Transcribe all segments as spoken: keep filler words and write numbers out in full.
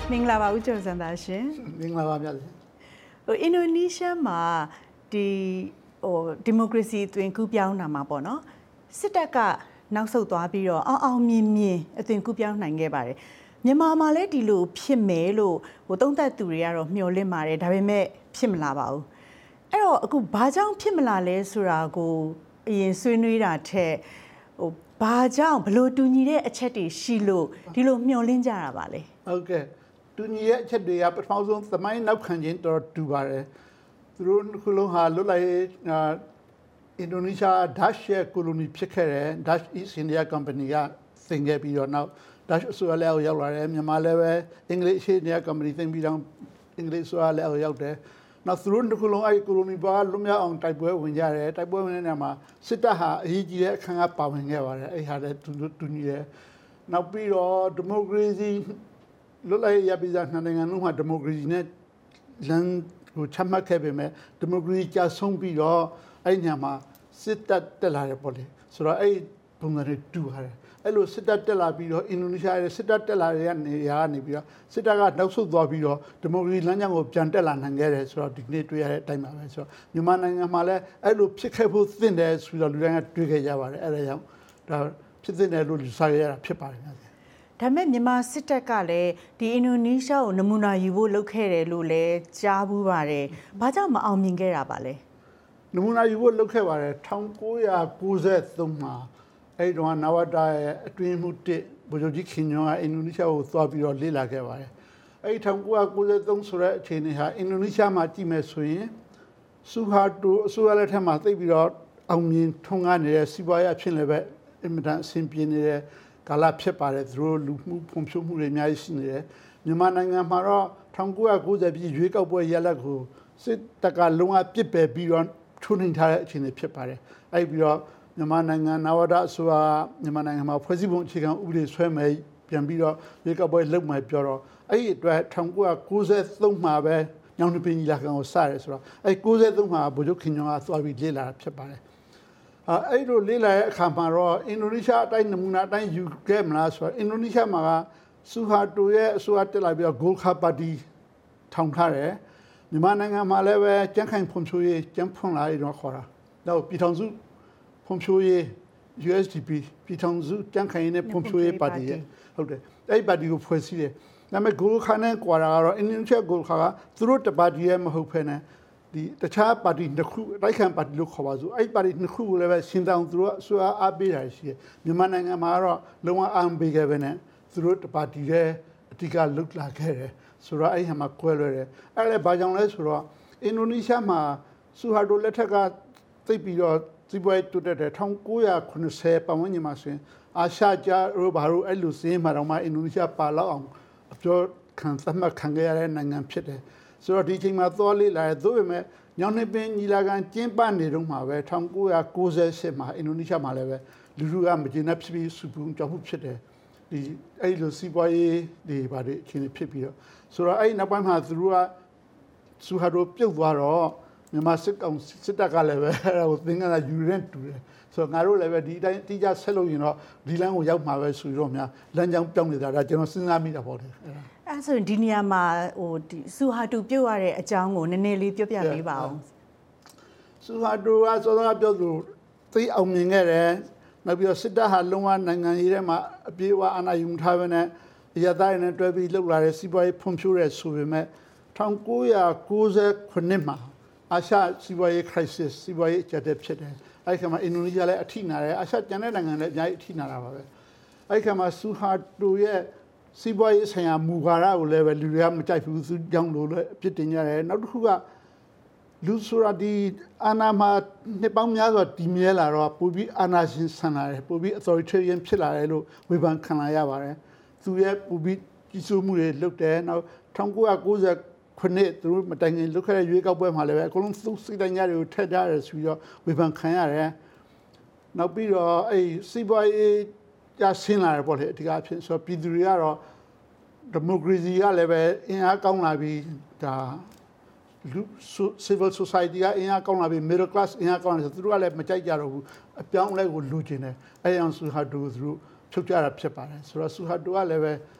မင်္ဂလာပါဦးကျော်စံသားရှင်မင်္ဂလာပါဗျာဟိုအင်ဒိုနီးရှားမှာဒီဟိုဒီမိုကရေစီအတွင်ကူးပြောင်းတာမှာပေါ့နော်စစ်တပ်ကနောက်ဆုတ်သွားပြီးတော့အောင်အောင်မြင်မြင်အသွင်ကူးပြောင်းနိုင်ခဲ့ပါတယ်မြန်မာမှာလည်းဒီလိုဖြစ်မယ်လို့ဟိုသုံးသပ်သူတွေကတော့မျှော်လင့်ပါတယ်ဒါပေမဲ့ဖြစ်မလာပါဘူးအဲ့တော့အခုဘာကြောင့်ဖြစ်မလာလဲဆိုတာကိုအရင်ဆွေးနွေးတာထက်ဟိုဘာကြောင့်ဘလို့တူညီတဲ့အချက်တွေရှိလို့ဒီလိုမျှော်လင့်ကြတာပါလဲဟုတ်ကဲ့တူညီတဲ့အချက်တွေကပထမဆုံးသမိုင်းနောက်ခံခြင်းတော်တူပါတယ်သူတို့ခုလုံးဟာလွတ်လပ်ရေးအင်ဒိုနီးရှားဒတ်ရှ်ကိုလိုနီဖြစ်ခဲ့တဲ့ Dutch East India Company ကသင်ခဲ့ပြီးတော့နောက် Dutch အစိုးရလက်အောက်ရောက်လာတယ်မြန်မာလည်းပဲအင်္ဂလိပ် East India Company သင်ပြီးတော့အင်္ဂလိပ်အစိုးရလက်အောက်ရောက်တယ်နောက်သူတို့ခုလုံးအဲ့ကိုလိုနီဘာလွတ်မြောက်အောင်တိုက်ပွဲဝင်ကြတယ်တိုက်ပွဲဝင်တဲ့နေရာမှာစစ်တပ်ဟာအရေးကြီးတဲ့အခန်းကပါဝင်ခဲ့ပါတယ်အဲ့ဟာလည်းသူတို့တူညီတယ်နောက်ပြီးတော့ဒီမိုကရေစီလွတ်လပ်ရေးရပြီးသားနိုင်ငံလုံးမှာဒီမိုကရေစီနဲ့လမ်းကိုချမှတ်ခဲ့ပေမဲ့ဒီမိုကရေစီကြာဆုံးပြီးတော့အဲ့ညမှာစစ်တပ်တက်လာတယ်ပေါ့လေဆိုတော့အဲ့ပုံစံတွေတူပါတယ်အဲ့လိုစစ်တပ်တက်လာပြီးတော့အင်ဒိုနီးရှားရဲ့စစ်တပ်တက်လာတဲ့နေရာကနေပြီးတော့စစ်တပ်ကနောက်ဆုတ်သွားပြီးတော့ဒီမိုကရေစီလမ်းကြောင်းကိုပြန်တက်လာနိုင်ခဲ့တယ်ဆိုတော့ဒီနေ့တွေ့ရတဲ့အတိုင်းပါပဲဆိုတော့မြန်မာနိုင်ငံမှာလည်းအဲ့လိုဖြစ်ခဲ့ဖို့သင့်တယ်ဆိုတော့လူတိုင်းကတွေ့ခဲ့ကြပါတယ်အဲ့ဒါကြောင့်ဒါဖြစ်သင့်တယ်လို့ယူဆရတာဖြစ်ပါတယ်ဒါပေမဲ့မြန်မာစစ်တပ်ကလည်းဒီအင်ဒိုနီးရှားကိုနမူနာယူဖို့လုပ်ခဲ့တယ်လို့လည်းကြားဘူးပါတယ်။ဘာကြောင့်မအောင်မြင်ခဲ့တာပါလဲ။နမူနာယူဖို့လုပ်ခဲ့ပါတယ်၁၉၉၃မှာအဲ့တော့နဝတာရဲ့အတွင်းမှုတစ်ဗိုလ်ချုပ်ကြီးခင်ညွန့်ကအင်ဒိုနီးရှားကိုသွားပြီးတော့လေ့လာခဲ့ပါတယ်။အဲ့၁၉၉၃ဆိုတဲ့အခြေအနေဟာအင်ဒိုနီးရှားမှာကြည့်မယ်ဆိုရင်ဆူဟာတိုအစိုးရလက်ထက်မှာသိပြီးတော့အောင်မြင်ထွန်းကားနေတဲ့စီးပွားရေးအဖြစ်လည်းပဲအင်မတန်အဆင်ပြေနေတဲ့ကာလဖြစ်ပါတယ်သူတို့လူမှုဖွံ့ဖြိုးမှုတွေအများကြီးရှိနေတယ်မြန်မာနိုင်ငံမှာတော့၁၉၉၀ပြည့်ရွေးကောက်ပွဲရလဒ်ကိုစစ်တပ်ကလုံးဝပြစ်ပယ်ပြီးတော့ထုံနှိမ်ထားတဲ့အခြေအနေဖြစ်ပါတယ်အဲ့ပြီးတော့မြန်မာနိုင်ငံနဝတအစိုးရမြန်မာနိုင်ငံမှာဖွဲ့စည်းပုံအခြေခံဥပဒေဆွဲမယ်ပြန်ပြီးတော့ရွေးကောက်ပွဲလုပ်မယ်ပြောတော့အဲ့ဒီအတွက်၁၉၉၃မှာပဲညောင်နှပင်ကြီးလာခံကိုစရဲဆိုတော့အဲ့၉၃မှာဗိုလ်ချုပ်ခင်ညွန့်ကသွားပြီးလေ့လာတာဖြစ်ပါတယ်အဲ့လိုလေးလာတဲ့အခါမှာတော့အင်ဒိုနီးရှားအတိုင်းနမူနာအတိုင်းယူခဲ့မလားဆိုတော့အင်ဒိုနီးရှားမှာကဆူဟာတိုရဲ့အစိုးရတက်လာပြီးတော့ဂိုခါပါတီထောင်ထားတယ်မြန်မာနိုင်ငံမှာလည်းပဲကျန်းခိုင်ဖွံ့ဖြိုးရေးကျန်းဖွံ့လာရေးတော့ခေါ်တာနောက်ပြည်ထောင်စုဖွံ့ဖြိုးရေး U S D P ပြည်ထောင်စုကျန်းခိုင်ရေးနဲ့ဖွံ့ဖြိုးရေးပါတီရဲ့ဟုတ်တယ်အဲ့ပါတီကိုဖွဲ့စည်းတယ်ဒါပေမဲ့ဂိုခါနဲ့ကွာတာကတော့အင်ဒိုနီးရှားဂိုခါကသူတို့တပါတီရဲ့မဟုတ်ဖ ೇನೆဒီတခြားပါတီနှစ်ခုတိုက်ခံပါတီလို့ခေါ်ပါစို့အဲ့ပါတီနှစ်ခုကိုလည်းပဲရှင်းတောင်းသူတို့အစိုးရအားပေးတာရှိတယ်မြန်မာနိုင်ငံမှာတော့လုံးဝအားမပေးခဲ့ပဲနဲ့သူတို့တပါတီရဲ့အဓိကလုတ်လာခဲ့တယ်ဆိုတော့အဲ့ဟာမှာကွဲလွဲတယ်အဲ့လည်းဘာကြောင့်လဲဆိုတော့အင်ဒိုနီးရှားမှာဆူဟာတိုလက်ထက်ကသိပ်ပြီးတော့စီးပွားရေးတိုးတက်တယ်၁၉၇၀ပတ်ဝန်းကျင်မှာဆိုရင်အာရှကြားတို့ဘာလို့အဲ့လိုစင်းမှာတော့မှအင်ဒိုနီးရှားပါလောက်အောင်အပြောခံသတ်မှတ်ခံခဲ့ရတဲ့နိုင်ငံဖြစ်တယ်ဆိုတော့ဒီအချိန်မှာသွားလေ့လာရသို့ပေမဲ့ညောင်နှပင်ညီလာခံကျင်းပနေတော့မှာပဲ၁၉၉၈မှာအင်ဒိုနီးရှားမှာလည်းပဲလူလူကမကျေနပ်ဖြစ်ပြီးစူပူကြောက်မှုဖြစ်တယ်ဒီအဲ့လိုစီးပွားရေးတွေဘာတွေအခြေအနေဖြစ်ပြီးတော့ဆိုတော့အဲ့နောက်ပိုင်းမှာသူတို့ကဆူဟာတိုပြုတ်သွားတော့မြန်မာစစ်ကောင်စစ်တပ်ကလည်းပဲအဲ့ဒါကိုသင်္ကန်းကယူရင်တူတယ်ဆိုတော့ငါတို့လည်းပဲဒီအတိုင်းတိကျဆက်လို့ရင်တော့ဒီလမ်းကိုရောက်မှာပဲဆိုတော့များလမ်းကြောင်းပြောင်းနေတာဒါကျွန်တော်စဉ်းစားမိတာပေါ့လေအဲ့ဒါအဲ့ဆိုရင်ဒီနေရာမှာဟိုဒီဆူဟာတူပြုတ်ရတဲ့အကြောင်းကိုနည်းနည်းလေးပြောပြပေးပါဦးဆူဟာတူကစောစောပြောသူသိအောင်မြင်ခဲ့တယ်နောက်ပြီးတော့စစ်တပ်ဟာလုံးဝနိုင်ငံရေးထဲမှာအပြေအဝအာဏာယူထားပဲနဲ့ရသားရနဲ့တွဲပြီးလှုပ်လာတဲ့စီးပွားရေးဖွံ့ဖြိုးတဲ့ဆိုပေမဲ့၁၉၉၉မှာအာရှစီးပွားရေး crisis စီးပွားရေးအကျပ်ဖြစ်တယ်အဲ့ခါမှာအင်ဒိုနီးရှားလည်းအထိနာတယ်အာရှကျန်တဲ့နိုင်ငံလည်းအများကြီးအထိနာတာပါပဲအဲ့ခါမှာဆူဟာတူရဲ့စီးပွားရေးဆိုင်ရာမူဝါဒကိုလည်းပဲလူတွေကမကြိုက်ဘူးသူကြောင့်လို့လည်းအပြစ်တင်ကြတယ်နောက်တစ်ခုကလူဆိုတာဒီအာဏာမှာနှစ်ပေါင်းများစွာတည်မြဲလာတော့ပိုပြီးအာဏာရှင်ဆန်လာတယ်ပိုပြီး authoritarian ဖြစ်လာတယ်လို့ဝေဖန်ခံလာရပါတယ်သူရဲ့ပိုပြီးကြီးစိုးမှုတွေလုပ်တယ်နောက်၁၉၉၀ခုနှစ်သူတို့မတိုင်ခင်လုပ်ခဲ့တဲ့ရွေးကောက်ပွဲမှာလည်းပဲအကုန်လုံးသူစိတ်တိုင်းကြတွေကိုထည့်ကြရတယ်ဆိုပြီးတော့ဝေဖန်ခံရတယ်နောက်ပြီးတော့အဲ့စီးပွားရေးကျဆင်းလာတယ်ပေါ့လေအဓိကအဖြစ်ဆိုတော့ပြည်သူတွေကတော့ဒီမိုကရေစီကလည်းပဲအင်အားကောင်းလာပြီးဒါ civil society ကအင်အားကောင်းလာပြီး middle class အင်အားကောင်းလာဆိုသူတို့ကလည်းမကြိုက်ကြတော့ဘူးအပြောင်းအလဲကိုလူချင်တယ်အဲ့အောင်ဆူဟာတိုသူတို့ဖြုတ်ကြတာဖြစ်ပါတယ်ဆိုတော့ဆူဟာတိုကလည်းပဲ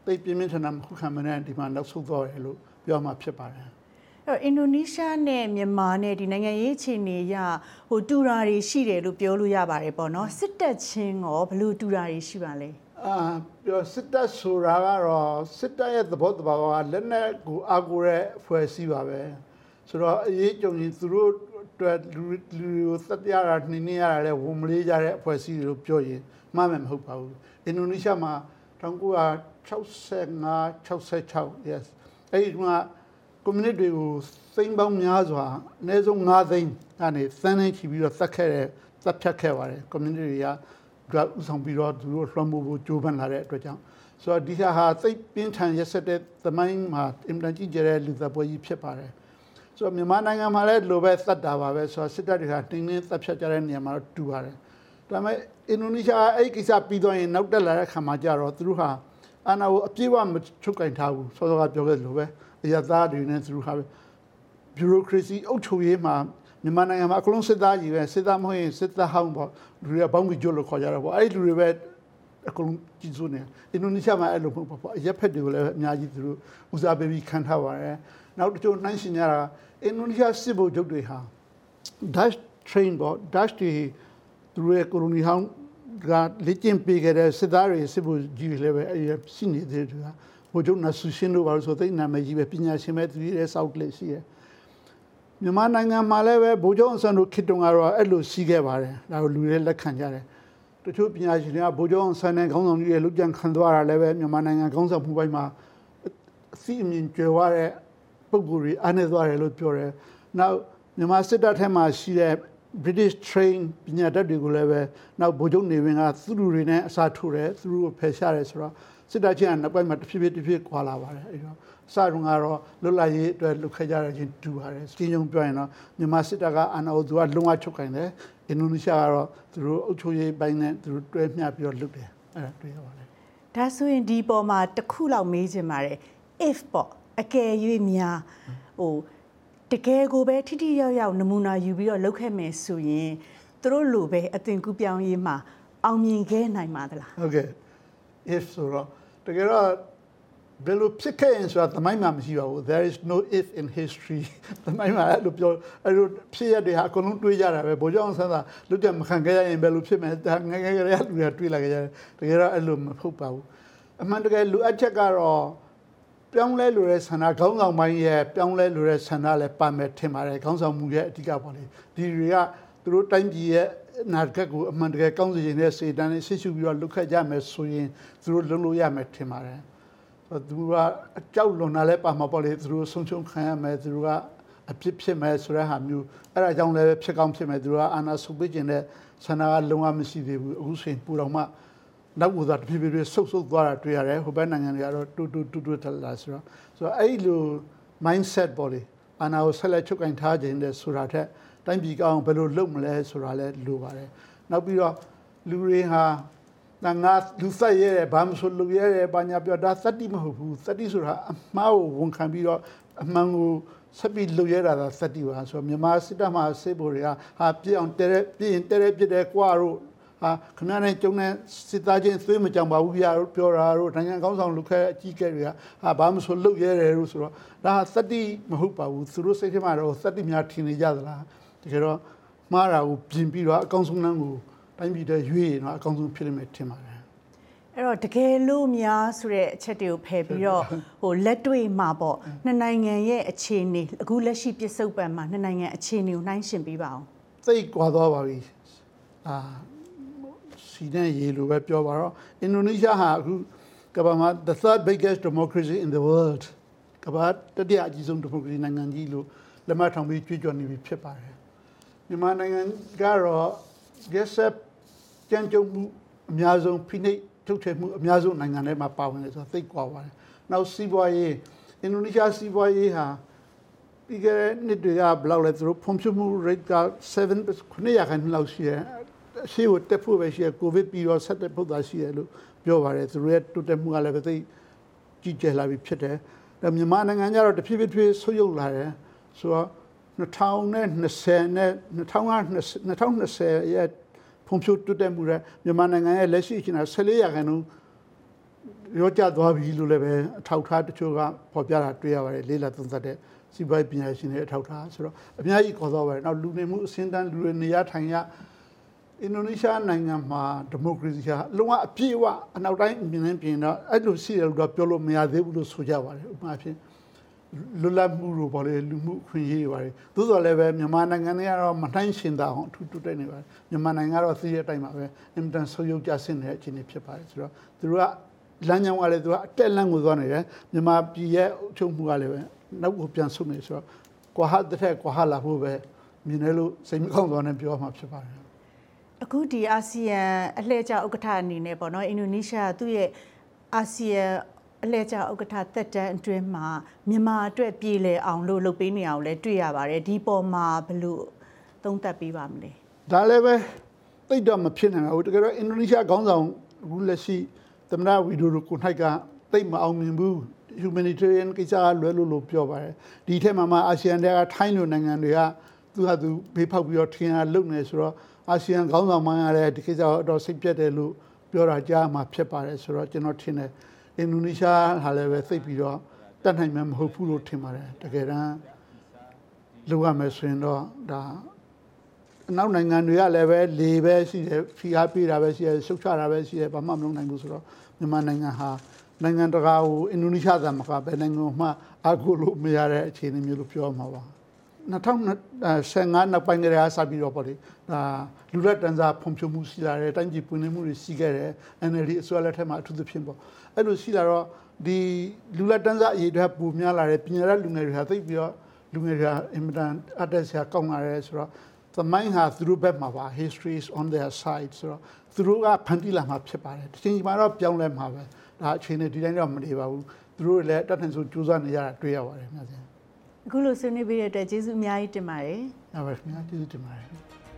သိပြင်းပြင်းထန်ထန်ခုခံမနဲ့ဒီမှာနောက်ဆုံးသွားတယ်လို့ပြောမှဖြစ်ပါတယ်အဲ့အင်ဒိုနီးရှားနဲ့မြန်မာနဲ့ဒီနိုင်ငံရေးအခြေအနေရဟိုတူရာတွေရှိတယ်လို့ပြောလို့ရပါတယ်ပေါ့နော်စစ်တပ်ချင်းရောဘလို့တူရာတွေရှိပါလဲအာပြောစစ်တပ်ဆိုတာကတော့စစ်တပ်ရဲ့သဘောတဘာဝကလက်နက်ကိုအားကိုးတဲ့ဖွဲ့စည်းပါပဲဆိုတော့အရေးကြုံရင်သူတို့အတွက်လူလူကိုသတ်ရတာနှင်းနေရတာလဲဝန်မလေးကြတဲ့အဖွဲ့အစည်းတွေလို့ပြောရင်မှားမယ်မဟုတ်ပါဘူးအင်ဒိုနီးရှားမှာ၁၉၆၅ ၆၆ yes အဲ့ဒီကကွန်မြူနစ်တွေကိုသိန်းပေါင်းများစွာအနည်းဆုံး၅သိန်းကနေသန်းနဲ့ချီပြီးတော့သတ်ခဲ့တဲ့သတ်ဖြတ်ခဲ့ပါတယ်ကွန်မြူနစ်တွေကကဥဆောင်ပြီးတော့သူတို့လွှမ်းမိုးဖို့ကြိုးပမ်းလာတဲ့အတွက်ကြောင့်ဆိုတော့ဒီဟာဟာသိပြင်းထန်ရက်ဆက်တဲ့သမိုင်းမှာအင်တန်ကြီးကျတဲ့လူသက်ပွဲကြီးဖြစ်ပါတယ်ဆိုတော့မြန်မာနိုင်ငံမှာလည်းလိုပဲသတ်တာပါပဲဆိုတော့စစ်တပ်တွေကတင်းတင်းသတ်ဖြတ်ကြတဲ့နေရာမှာတော့တူပါတယ်ဒါပေမဲ့အင်ဒိုနီးရှားအဲ့ဒီကိစ္စပြီးတော့ရင်နောက်တက်လာတဲ့ခါမှာကြတော့သူတို့ဟာအာဏာကိုအပြည့်အဝမချုပ်ကင်ထားဘူးစောစောကပြောခဲ့လို့ပဲအရသားတွေနဲ့သူတို့ဟာဘျူရိုကရေစီအုပ်ချုပ်ရေးမှာမြန်မာနိုင်ငံမှာအကလုံးစစ်သားကြီးပဲစစ်သားမဟုတ်ရင်စစ်သားဟောင်းပေါ့လူတွေကဘောင်းကြီးကျွတ်လို့ခေါ်ကြတော့ပေါ့အဲ့ဒီလူတွေပဲအကလုံးကြီးစိုးနေအင်ဒိုနီးရှားမှာအဲ့လိုမဟုတ်ပေါ့အရက်ဖက်တွေကိုလည်းအများကြီးသူတို့ဦးစားပေးပြီးခံထားပါတယ်နောက်တစ်ချို့နှိုင်းရှင်ကြတာအင်ဒိုနီးရှားစစ်ဗိုလ်ချုပ်တွေဟာ Dutch train ပေါ့ Dutch တွေသူတို့ရဲ့ကိုလိုနီဟောင်းကလေ့ကျင့်ပေးခဲ့တဲ့စစ်သားတွေစစ်ဗိုလ်ကြီးတွေလည်းပဲအဲ့ဒီရှိနေတဲ့သူကဗိုလ်ချုပ်နာဆူရှင်တို့ပါလို့ဆိုသိနာမည်ကြီးပဲပညာရှင်ပဲသူရဲ့စောက်လက်ရှိတယ်မြန်မာနိုင်ငံမှာလည်းပဲဗိုလ်ချုပ်အောင်ဆန်းတို့ခေတ္တကတော့အဲ့လိုရှိခဲ့ပါတယ်ဒါကိုလူတွေလက်ခံကြတယ်တချို့ပညာရှင်တွေကဗိုလ်ချုပ်အောင်ဆန်းနဲ့ခေါင်းဆောင်ကြီးရဲ့လူကြံခံသွားတာလည်းပဲမြန်မာနိုင်ငံခေါင်းဆောင်မှုပိုင်းမှာအစီအမြင်ကျွယ်ဝတဲ့ပုံကိုယ်တွေအားနေသွားတယ်လို့ပြောတယ်နောက်မြန်မာစစ်တပ်ထဲမှာရှိတဲ့ British train ပညာတတ်တွေကိုလည်းပဲနောက်ဗိုလ်ချုပ်နေဝင်ကသူတို့တွေနဲ့အစားထိုးတယ်သူတို့ကိုဖယ်ရှားတယ်ဆိုတော့စစ်တပ်ချင်းကနောက်ပိုင်းမှာတစ်ဖြည်းဖြည်းတစ်ဖြည်းကွာလာပါတယ်အဲ့တော့အစတုန်းကတော့လွတ်လပ်ရေးအတွက်လုပ်ခဲ့ကြတဲ့ချင်းတူပါတယ်စင်းယုံပြောရင်တော့မြန်မာစစ်တပ်ကအာဏာကိုသူကလုံးဝချုပ်ကင်တယ်အင်ဒိုနီးရှားကတော့သူတို့အုပ်ချုပ်ရေးပိုင်းနဲ့သူတို့တွဲမျှပြီးတော့လုပ်တယ်အဲ့ဒါတွေ့ရပါတယ်ဒါဆိုရင်ဒီပေါ်မှာတစ်ခုလောက်မေးချင်ပါတယ် if ပေါ့အကယ်၍များဟိုတကယ်ကိုပဲထိထိရောက်ရောက်နမူနာယူပြီးတော့လုပ်ခဲ့မယ်ဆိုရင်သူတို့လိုပဲအသွင်ကူးပြောင်းရေးမှာအောင်မြင်ခဲ့နိုင်ပါသလားဟုတ်ကဲ့ if ဆိုတော့တကယ်တော့ဘယ်လိုဖြစ်ခဲ့ရင်ဆိုတာသမိုင်းမှာမရှိပါဘူး there is no if in history သမိုင်းမှာအဲ့လိုပြောအဲ့လိုဖြစ်ရတဲ့ဟာအကုန်လုံးတွေးကြတာပဲဗိုလ်ချုပ်အောင်ဆန်းသာလွတ်တယ်မခံခဲ့ရရင်ဘယ်လိုဖြစ်မယ်ဒါငယ်ငယ်ကလေးကလူတွေတွေးလာကြတယ်တကယ်တော့အဲ့လိုမဟုတ်ပါဘူးအမှန်တကယ်လူအပ်ချက်ကတော့ပြောင်းလဲလိုတဲ့ဆန္ဒခေါင်းဆောင်ပိုင်းရဲ့ပြောင်းလဲလိုတဲ့ဆန္ဒလည်းပါမယ်ထင်ပါတယ်ခေါင်းဆောင်မှုရဲ့အဓိကပေါ့လေဒီတွေကသူတို့တိုင်းပြည်ရဲ့နာဂတ်ကိုအမှန်တကယ်ကောင်းစေခြင်းနဲ့စေတမ်းနဲ့ဆိတ်ရှုပြီးတော့လုပ်ခဲ့ကြမယ်ဆိုရင်သူတို့လုပ်လို့ရမယ်ထင်ပါတယ်သူကအကြောက်လွန်တာလည်းပါမှာပေါ့လေသူတို့ဆုံးရှုံးခံရမယ်သူတို့ကအဖြစ်ဖြစ်မယ်ဆိုတဲ့ဟာမျိုးအဲ့ဒါကြောင့်လည်းဖြစ်ကောင်းဖြစ်မယ်သူတို့ကအာဏာဆုပ်ပေးခြင်းနဲ့ဆန္ဒကလုံးဝမရှိသေးဘူးအခုဆိုရင်ပူတော်မှနောက်ကိုသာတဖြည်းဖြည်းဆုပ်ဆုပ်သွားတာတွေ့ရတယ်ဟိုဘက်နိုင်ငံတွေကတော့တူတူတူတူထလာဆိုတော့ဆိုတော့အဲ့လို mindset ပေါ့လေအာဏာကိုဆက်လက်ချုပ်ကင်ထားခြင်းတဲ့ဆိုတာထက်တိုင်းပြည်ကောင်းဘယ်လိုလုပ်မလဲဆိုတာလည်းလိုပါတယ်နောက်ပြီးတော့လူတွေဟာငါလူသက်ရဲဘာမှဆိုလို့ရဲဘာညာပြောဒါသတ္တိမဟုတ်ဘူးသတ္တိဆိုတာအမှားကိုဝန်ခံပြီးတော့အမှန်ကိုဆက်ပြီးလုပ်ရတာသာသတ္တိပါဆိုတော့မြန်မာစစ်တပ်မှာစစ်ဗိုလ်တွေကဟာပြည့်အောင်တဲတဲ့ပြည့်ရင်တဲတဲ့ပြည့်တဲ့ကွာတို့ဟာခမရနဲ့ကျုံနဲ့စစ်သားချင်းသွေးမကြောင်ပါဘူးပြပြောတာတို့နိုင်ငံကောင်းဆောင်လူခဲအကြီးကဲတွေကဟာဘာမှဆိုလုပ်ရဲတယ်လို့ဆိုတော့ဒါသတ္တိမဟုတ်ပါဘူးသူတို့စိတ်ထဲမှာတော့သတ္တိများထင်နေကြသလားတကယ်တော့မှားတာကိုပြင်ပြီးတော့အကောင်းဆုံးလမ်းကိုတိုင်းပြည်တဲ့ရွေးရင်တော့အကောင်းဆုံးဖြစ်လိမ့်မယ်ထင်ပါတယ်အဲ့တော့တကယ်လို့များဆိုတဲ့အချက်တွေကိုဖယ်ပြီးတော့ဟိုလက်တွေ့မှာပေါ့နှစ်နိုင်ငံရဲ့အခြေအနေအခုလက်ရှိပြစ္ဆုတ်ပံမှာနှစ်နိုင်ငံအခြေအနေကိုနှိုင်းယှဉ်ပေးပါအောင်သိကွာသွားပါပြီအာစီတဲ့ရေလိုပဲပြောပါတော့အင်ဒိုနီးရှားဟာအခုကမ္ဘာမှာ the third biggest democracy in the world ကမ္ဘာတတိယအကြီးဆုံးဒီမိုကရေစီနိုင်ငံကြီးလို့လက်မှတ်ထောင်ပြီးကြွေးကြော်နေပြီဖြစ်ပါတယ်မြန်မာနိုင်ငံကတော့ရက်ဆက်ကြမ်းကြုတ်မှုအများဆုံးဖိနှိပ်ထုတ်ထည့်မှုအများဆုံးနိုင်ငံတွေမှာပါဝင်တယ်ဆိုတော့သိကွာပါတယ်နောက်စီးပွားရေးအင်ဒိုနီးရှားစီးပွားရေးဟာပြီးခဲ့တဲ့နှစ်တွေကဘယ်လောက်လဲသူတို့ဖွံ့ဖြိုးမှု rate က7 ရာခိုင်နှုန်းလောက်ရှိတယ်အရှိကိုတက်ဖို့ပဲရှိတယ်ကိုဗစ်ပြီးတော့ဆက်တက်ဖို့သာရှိတယ်လို့ပြောပါတယ်သူတို့ရဲ့တိုးတက်မှုကလည်းသိကြီးကျယ်လာပြီဖြစ်တယ်ဒါမြန်မာနိုင်ငံကျတော့တဖြည်းဖြည်းဆုတ်ယုတ်လာတယ်ဆိုတော့၂၀၂၀နဲ့၂၀၂၀ရဲ့ဖွံ့ဖြိုးတိုးတက်မှုရဲ့မြန်မာနိုင်ငံရဲ့လက်ရှိအခြေအနေဆယ်လေးရာခိုင်နှုန်းရောကြသွားပြီလို့လည်းပဲအထောက်ထားတချို့ကပေါ်ပြတာတွေ့ရပါတယ်လေးလာသုံးသပ်တဲ့စီးပွားရေးပညာရှင်တွေအထောက်ထားဆိုတော့အများကြီးခေါ်သွားပါတယ်နောက်လူနေမှုအစင်းတန်းလူတွေနေရထိုင်ရအင်ဒိုနီးရှားနိုင်ငံမှာဒီမိုကရေစီဟာလုံးဝအပြည့်အဝအနောက်တိုင်းအမြင်နဲ့ပြင်တော့အဲ့လိုရှိတယ်လို့တော့ပြောလို့မရသေးဘူးလို့ဆိုကြပါတယ်ဥပမာဖြင့်လွတ်လပ်မှုလို့ပေါ့လေလူမှုခွင့်ရေးပါတယ်သို့တော်လည်းပဲမြန်မာနိုင်ငံတွေကတော့မတိုင်းရှင်တာအောင်အထူးတူတက်နေပါတယ်မြန်မာနိုင်ငံကတော့သိတဲ့အတိုင်းပါပဲအင်တန်ဆိုးရုပ်ကြဆင်းနေတဲ့အခြေအနေဖြစ်ပါတယ်ဆိုတော့သူတို့ကလမ်းကြောင်းကလည်းသူကအတက်လန့်ကိုသွားနေတယ်မြန်မာပြည်ရဲ့အုပ်ချုပ်မှုကလည်းပဲနောက်ကိုပြန်ဆုတ်နေဆိုတော့ကွာဟတဲ့ထက်ကွာဟလာဖို့ပဲမြင်တယ်လို့စိတ်မကောင်းသွားနေပြောမှာဖြစ်ပါတယ်အခုဒီအာဆီယံအလှည့်ကျဥက္ကဋ္ဌအနေနဲ့ပေါ့နော်အင်ဒိုနီးရှားသူ့ရဲ့အာဆီယံအလှည့်ကျဥက္ကဋ္ဌသက်တမ်းအတွင်းမှာမြန်မာအတွက်ပြည်လည်အောင်လို့လုပ်ပေးနေအောင်လဲတွေ့ရပါတယ်ဒီပေါ်မှာဘယ်လိုသုံးသပ်ပေးပါမလဲဒါလည်းပဲသိတော့မဖြစ်နိုင်ဘူးတကယ်တော့အင်ဒိုနီးရှားခေါင်းဆောင်အခုလက်ရှိသမ္မတဝီဒိုဒိုကိုနိုင်ကသိမအောင်မြင်ဘူး humanitarian ကိစ္စလွယ်လို့လို့ပြောပါတယ်ဒီထက်မှမှအာဆီယံတွေကထိုင်းလိုနိုင်ငံတွေကသူဟာသူဘေးဖောက်ပြီးတော့ထင်ရလုံနေဆိုတော့အာဆီယံခေါင်းဆောင်မှန်းရတဲ့ဒီကိစ္စတော့စိတ်ပြတ်တယ်လို့ပြောတာကြားမှာဖြစ်ပါတယ်ဆိုတော့ကျွန်တော်ထင်တယ်အင်ဒိုနီးရှားဟာလည်းပဲသိပြီးတော့တတ်နိုင်မှာမဟုတ်ဘူးလို့ထင်ပါတယ်တကယ်တမ်းလုပ်ရမယ်ဆိုရင်တော့ဒါအနောက်နိုင်ငံတွေကလည်းပဲလေပဲရှိတယ်ဖိအားပေးတာပဲရှိတယ်ရှုပ်ချတာပဲရှိတယ်ဘာမှမလုပ်နိုင်ဘူးဆိုတော့မြန်မာနိုင်ငံဟာနိုင်ငံတကာကိုအင်ဒိုနီးရှားသာမကပဲနိုင်ငံမှအားကိုးလို့မရတဲ့အခြေအနေမျိုးလို့ပြောမှာပါ၂၀၁၅နောက်ပိုင်းကတည်းကစပြီးတော့ပေါ့လေဒါလူလက်တန်းစားဖွံ့ဖြိုးမှုရှိလာတယ်တိုင်းပြည်ပွင့်လင်းမှုတွေရှိခဲ့တယ် အန်အယ်လ်ဒီ အစိုးရလက်ထက်မှာအထူးသဖြင့်ပေါ့အဲ့လိုရှိလာတော့ဒီလူလက်တန်းစားအရေးတွေပိုများလာတယ်ပညာရလူငယ်တွေဟာသိပြီးတော့လူငယ်တွေဟာအင်မတန်အတက်ဆရာကောင်းလာတယ်ဆိုတော့သမိုင်းဟာသူတို့ဘက်မှာပါ history is on their side ဆိုတော့သူတို့ကဖန်တီးလာမှာဖြစ်ပါတယ်တစ်ချိန်မှာတော့ပြောင်းလဲမှာပဲဒါအခြေအနေဒီတိုင်းတော့မနေပါဘူးသူတို့လည်းတတ်နိုင်ဆိုကြိုးစားနေရတာတွေ့ရပါတယ်များစင်အခုလိုဆွေးနွေးပေးတဲ့အတွက်ကျေးဇူးအများကြီးတင်ပါတယ်ဟုတ်ပါခင်ဗျာကျေးဇူးတင်ပါတယ်